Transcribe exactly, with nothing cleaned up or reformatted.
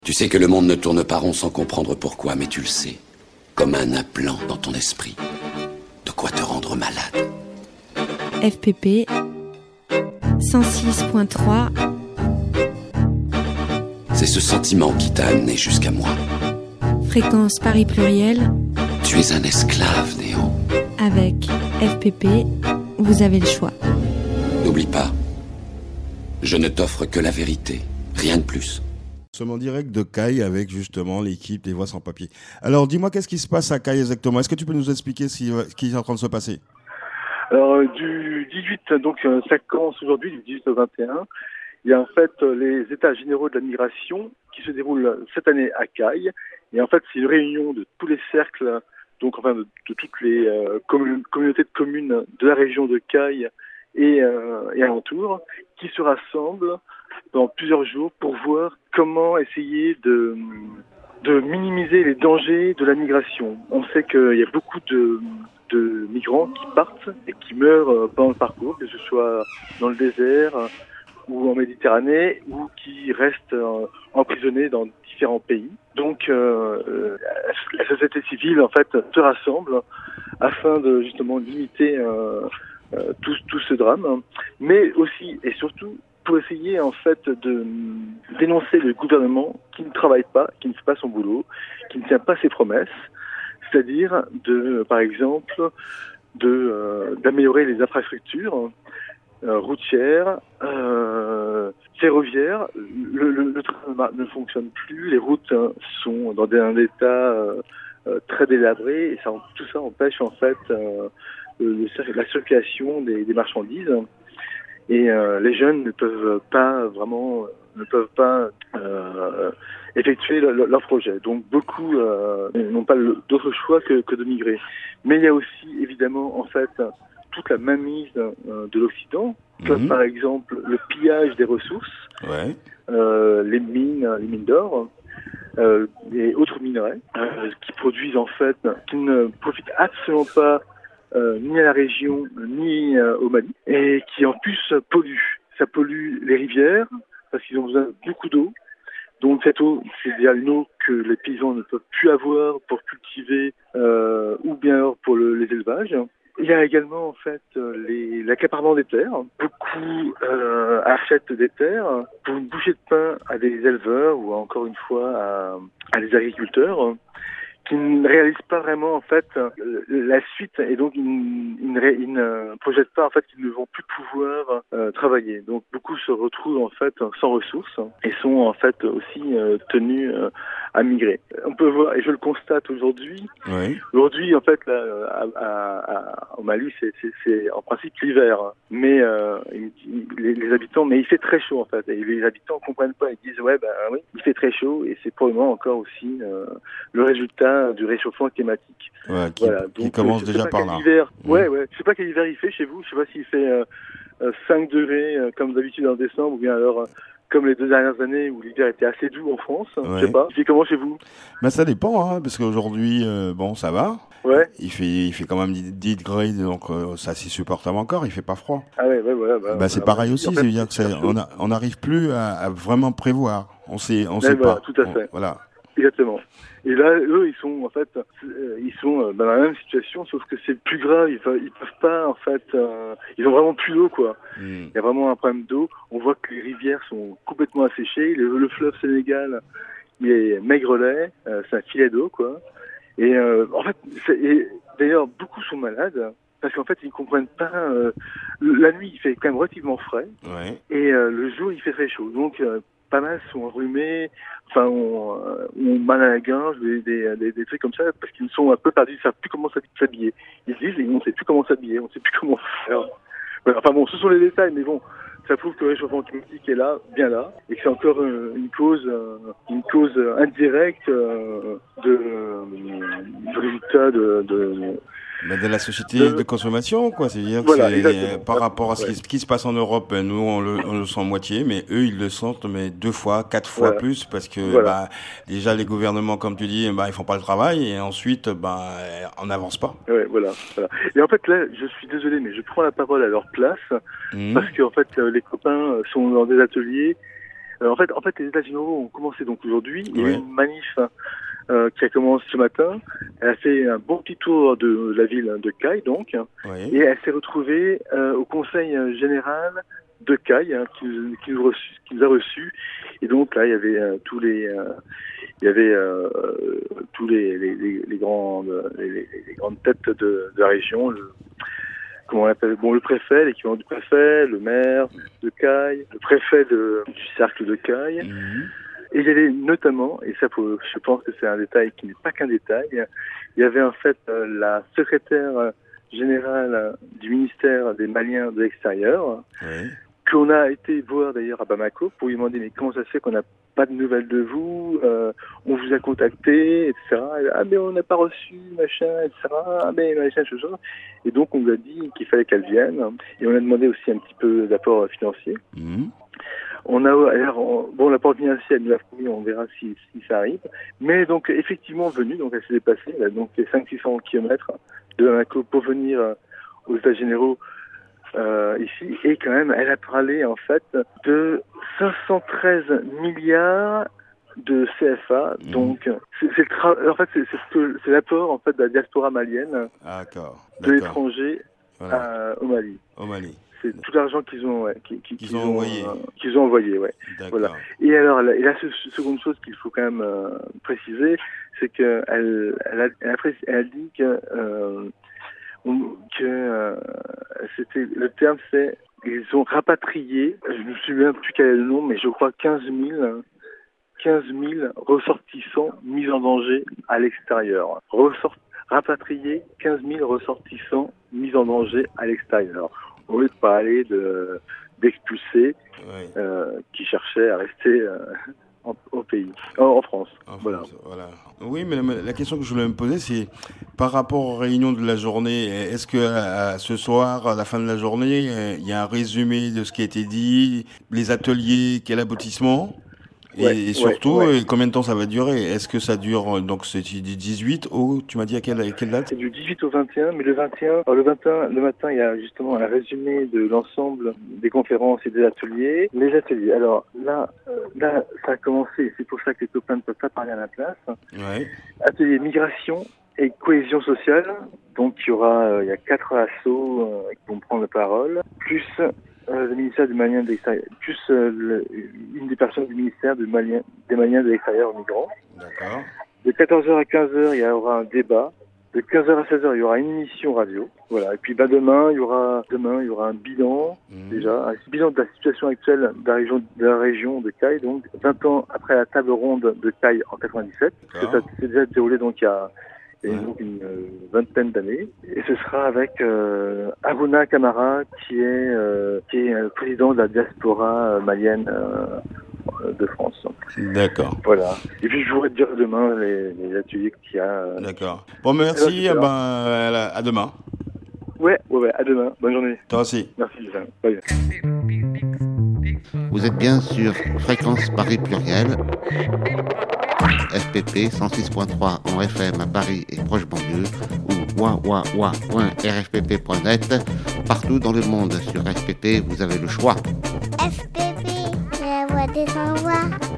Tu sais que le monde ne tourne pas rond sans comprendre pourquoi, mais tu le sais. Comme un implant dans ton esprit. De quoi te rendre malade. F P P cent six point trois. C'est ce sentiment qui t'a amené jusqu'à moi. Fréquence Paris Pluriel. Tu es un esclave, Néo. Avec F P P, vous avez le choix. N'oublie pas, je ne t'offre que la vérité, rien de plus. Nous sommes en direct de Caille avec justement l'équipe des Voix sans papier. Alors dis-moi, qu'est-ce qui se passe à Caille exactement? Est-ce que tu peux nous expliquer ce qui, ce qui est en train de se passer? Alors du dix-huit, donc ça commence aujourd'hui, du dix-huit au vingt et un. Il y a en fait les états généraux de la migration qui se déroulent cette année à Caille. Et en fait, c'est une réunion de tous les cercles, donc enfin de, de toutes les euh, commun- communautés de communes de la région de Caille et, euh, et alentour, qui se rassemblent dans plusieurs jours pour voir comment essayer de, de minimiser les dangers de la migration. On sait qu'il y a beaucoup de, de migrants qui partent et qui meurent pendant le parcours, que ce soit dans le désert ou en Méditerranée, ou qui restent emprisonnés dans différents pays. Donc euh, la société civile en fait se rassemble afin de justement limiter euh, euh, tout, tout ce drame, mais aussi et surtout pour essayer en fait de dénoncer le gouvernement qui ne travaille pas, qui ne fait pas son boulot, qui ne tient pas ses promesses, c'est-à-dire de, par exemple, de euh, d'améliorer les infrastructures euh, routières, euh, ferroviaires. Le, le, le train ne fonctionne plus, les routes hein, sont dans un état euh, euh, très délabré et ça, tout ça empêche en fait euh, le, la circulation des, des marchandises. Et euh, les jeunes ne peuvent pas vraiment, ne peuvent pas euh, effectuer le, le, leur projet. Donc beaucoup euh, n'ont pas le, d'autre choix que, que de migrer. Mais il y a aussi évidemment en fait toute la mainmise euh, de l'Occident, comme mmh. par exemple le pillage des ressources, ouais. euh, les mines, les mines d'or. Euh, et autres minerais euh, qui produisent en fait, qui ne profitent absolument pas Euh, ni à la région, ni euh, au Mali, et qui en plus polluent. Ça pollue les rivières, parce qu'ils ont besoin de beaucoup d'eau. Donc cette eau, c'est déjà une eau que les paysans ne peuvent plus avoir pour cultiver, euh, ou bien alors pour le, les élevages. Il y a également en fait les, l'accaparement des terres. Beaucoup euh, achètent des terres pour une bouchée de pain à des éleveurs, ou encore une fois à, à des agriculteurs, qui ne réalisent pas vraiment en fait la suite et donc ils, ils, ne, ils ne projettent pas en fait qu'ils ne vont plus pouvoir euh, travailler. Donc beaucoup se retrouvent en fait sans ressources et sont en fait aussi euh, tenus euh, à migrer. On peut voir, et je le constate aujourd'hui, oui. aujourd'hui en fait là, à, à, à, au Mali c'est, c'est, c'est en principe l'hiver, mais euh, les, les habitants, mais il fait très chaud en fait et les habitants comprennent pas, ils disent ouais ben oui il fait très chaud et c'est probablement encore aussi euh, le résultat du réchauffement climatique. Ouais, qui, voilà. qui Donc, commence déjà par là. Hiver, mmh. Ouais, ouais. Je sais pas quel hiver il fait chez vous. Je sais pas s'il fait euh, euh, cinq degrés euh, comme d'habitude en décembre, ou bien alors euh, comme les deux dernières années où l'hiver était assez doux en France. Ouais. Je sais pas. Il fait comment chez vous? Ben ça dépend, hein, parce qu'aujourd'hui, euh, bon, ça va. Ouais. Il fait, il fait quand même dix degrés, donc euh, ça c'est supportable encore. Il fait pas froid. Ah ouais, ouais, voilà. Bah, bah, c'est voilà, pareil bah, aussi. en fait, C'est-à-dire que c'est, on a, on n'arrive plus à, à vraiment prévoir. On sait, on sait voilà, pas. Tout à fait. On, voilà. Exactement. Et là, eux, ils sont en fait, euh, ils sont euh, dans la même situation, sauf que c'est plus grave. Ils, ils peuvent pas, en fait, euh, ils ont vraiment plus d'eau, quoi. Mm. Il y a vraiment un problème d'eau. On voit que les rivières sont complètement asséchées. Le, le fleuve Sénégal, il est maigrelet, euh, c'est un filet d'eau, quoi. Et euh, en fait, c'est, et, d'ailleurs, beaucoup sont malades parce qu'en fait, ils ne comprennent pas. Euh, la nuit, il fait quand même relativement frais, ouais. et euh, le jour, il fait très chaud. Donc euh, pas mal sont enrhumés, enfin, ont, euh, ont mal à la gorge, des, des, des, des trucs comme ça, parce qu'ils sont un peu perdus, ils ne savent plus comment s'habiller. Ils disent, on ne sait plus comment s'habiller, on ne sait plus comment faire. Voilà, enfin bon, ce sont les détails, mais bon, ça prouve que le réchauffement climatique est là, bien là, et que c'est encore euh, une cause, euh, une cause indirecte euh, de, de résultat de, de Ben de la société de, de consommation, quoi. C'est-à-dire voilà, que c'est, par rapport à ce ouais. qui, qui se passe en Europe, nous, on le, on le sent moitié, mais eux, ils le sentent, mais deux fois, quatre fois voilà. plus, parce que, voilà. bah, déjà, les gouvernements, comme tu dis, bah, ils font pas le travail, et ensuite, bah, on n'avance pas. Ouais, voilà, voilà. Et en fait, là, je suis désolé, mais je prends la parole à leur place, mmh. parce que, en fait, les copains sont dans des ateliers, Alors, en fait, en fait, les états généraux ont commencé donc aujourd'hui. Il y a eu Ouais. une manif euh, qui a commencé ce matin. Elle a fait un bon petit tour de la ville de Caille, donc, Oui. et elle s'est retrouvée euh, au conseil général de Caille, hein, qui, nous- qui, nous reçu- qui nous a reçus. Et donc là, il y avait euh, tous les, euh, il y avait euh, tous les, les, les, les grandes, les, les- les grandes têtes de, de la région. Le, comment on appelle, bon, le préfet, l'équivalent du préfet, le maire de Caille, le préfet de, du cercle de Caille. Mhm. Et il y avait notamment, et ça faut- je pense que c'est un détail qui n'est pas qu'un détail, il y avait en fait euh, la secrétaire générale euh, du ministère des Maliens de l'extérieur, Oui. qu'on a été voir d'ailleurs à Bamako pour lui demander mais comment ça se fait qu'on n'a pas de nouvelles de vous, euh, on vous a contacté, et cetera. Ah mais on n'a pas reçu, machin, et cetera. Ah mais machin, chose, chose. Et donc on lui a dit qu'il fallait qu'elle vienne, et on a demandé aussi un petit peu d'apport financier. Mhm. On a, alors, on- bon, l'apport financier, elle nous l'a promis, on verra si, si ça arrive. Mais donc, effectivement, venue, donc elle s'est déplacée, elle a donc fait cinq cents à six cents kilomètres de Bamako pour venir euh, aux États généraux euh, ici. Et quand même, elle a parlé, en fait, de cinq cent treize milliards de C F A. Mmh. Donc, c'est, c'est le tra- en fait, c'est, c'est, ce que- c'est l'apport, en fait, de la diaspora malienne Ah, d'accord. de D'accord. l'étranger Voilà. euh, au Mali. Au Mali. C'est tout l'argent qu'ils ont, ouais, qui- qui- Qu'ils qu'ils ont envoyé. euh, qu'ils ont envoyé, ouais. D'accord. Voilà. Et alors, la, et la se- seconde chose qu'il faut quand même euh, préciser, c'est que elle, elle, a, elle, a, pré- elle a dit que, euh, on, que euh, c'était le terme, c'est ils ont rapatrié. Je me souviens plus quel est le nom, mais je crois quinze mille ressortissants mis en danger à l'extérieur. Ressort, rapatrier quinze mille ressortissants mis en danger à l'extérieur. Au lieu de parler de d'expulsés Oui. euh, qui cherchaient à rester euh, en, au pays, en, en France. En Voilà. France, voilà. Oui, mais la, la question que je voulais me poser, c'est par rapport aux réunions de la journée, est-ce que à, ce soir, à la fin de la journée, il y a un résumé de ce qui a été dit, les ateliers, quel aboutissement? Et, Ouais, et surtout, ouais, ouais. combien de temps ça va durer? Est-ce que ça dure, donc c'est du dix-huit au, tu m'as dit à quelle, à quelle date? C'est du dix-huit au vingt et un, mais le vingt et un, alors le vingt et un, le matin, il y a justement un résumé de l'ensemble des conférences et des ateliers. Les ateliers, alors là, euh, là, ça a commencé, c'est pour ça que les copains ne peuvent pas parler à la place. Ouais. Atelier migration et cohésion sociale. Donc il y aura, euh, il y a quatre assos euh, qui vont prendre la parole, plus euh, le ministère des Maliens de l'extérieur, plus euh, le, une des personnes du ministère des Maliens, des Maliens de l'extérieur aux migrants. D'accord. De quatorze heures à quinze heures, il y aura un débat. De quinze heures à seize heures, il y aura une émission radio. Voilà. Et puis bah, demain, il y aura demain, il y aura un bilan Mmh. déjà, un bilan de la situation actuelle de la région de la région de Caille. Donc vingt ans après la table ronde de Caille en quatre-vingt-dix-sept. D'accord. Ça s'est déjà déroulé donc il y a il y a Ouais. donc une euh, vingtaine d'années. Et ce sera avec euh, Aruna Camara, qui est euh, qui est euh, président de la diaspora euh, malienne euh, de France. D'accord. Voilà. Et puis je voudrais te dire demain les, les ateliers qu'il y a. euh. D'accord. Bon, merci. Alors, Ah ben, à, à demain. Ouais, ouais, ouais. À demain. Bonne journée. Toi aussi. Merci, Lisa. Bye. Vous êtes bien sur Fréquence Paris Pluriel, F P P cent six point trois en F M à Paris et proche banlieue, ou wa wa wa point r f p p point net. Partout dans le monde sur F P P, vous avez le choix. F P P, la voix des sans voix.